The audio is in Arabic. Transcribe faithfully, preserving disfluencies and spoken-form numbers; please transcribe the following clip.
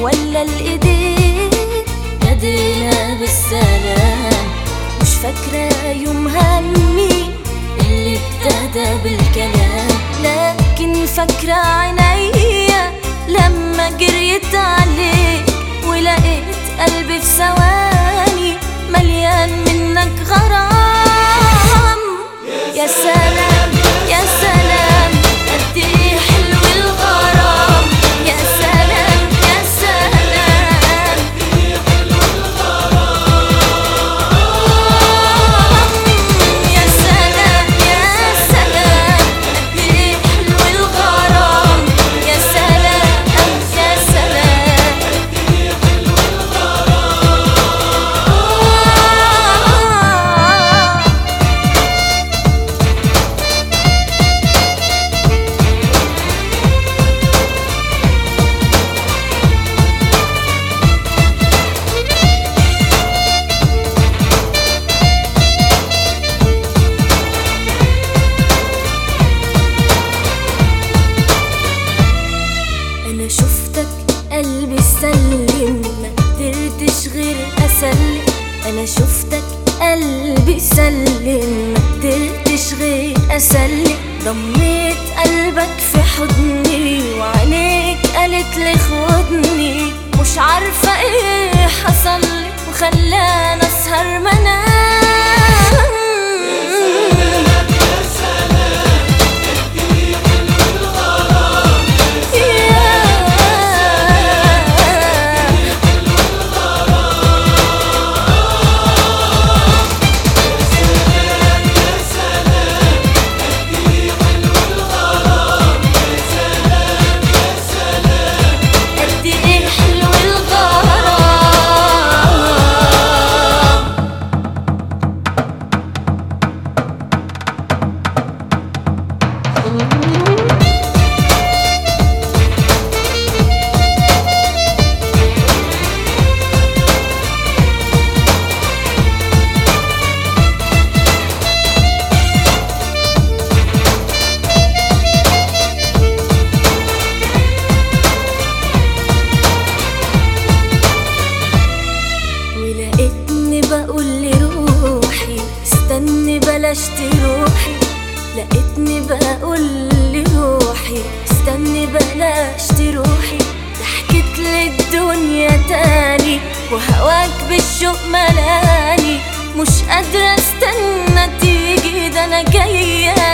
ولا الايدين نادينا بالسلام. مش فاكرة يوم همي اللي ابتدى بالكلام، لكن فاكرة عينيا لما جريت عليك ولقيت قلبي في ثواني مليان منك غرام. يا سلام يا سلام قد ايه حلو الغرام. يا سلام يا سلام يا سلام يا سلام قد ايه حلو الغرام. يا سلام يا سلام أنا شفتك قلبي سلم ما قدرتش غير أسلم. أنا شفتك قلبي سلم ما قدرتش غير أسلم. ضميت قلبك في حضني وعينيك قالت لي خدني. مش عارفة ايه حصلي وخلاني أسهر منام. بقول لروحي استني بلاش تروحي. لقيتني بقول لروحي استني بلاش تروحي. ضحكت للدنيا تاني وهواك بالشوق ملاني. مش قادرة استنى تيجي ده انا جاية